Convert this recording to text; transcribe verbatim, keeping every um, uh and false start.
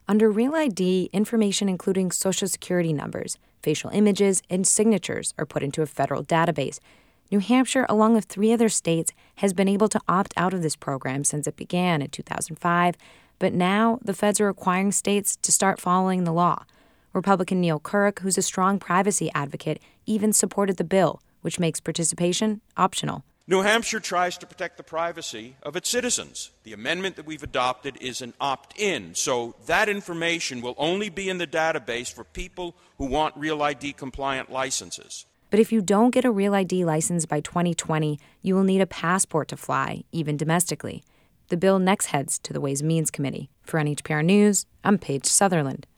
Under Real I D, information including Social Security numbers, facial images, and signatures are put into a federal database. New Hampshire, along with three other states, has been able to opt out of this program since it began in two thousand five, but now the feds are requiring states to start following the law. Republican Neil Couric, who's a strong privacy advocate, even supported the bill, which makes participation optional. New Hampshire tries to protect the privacy of its citizens. The amendment that we've adopted is an opt-in, so that information will only be in the database for people who want Real I D compliant licenses. But if you don't get a Real I D license by twenty twenty, you will need a passport to fly, even domestically. The bill next heads to the Ways and Means Committee. For N H P R News, I'm Paige Sutherland.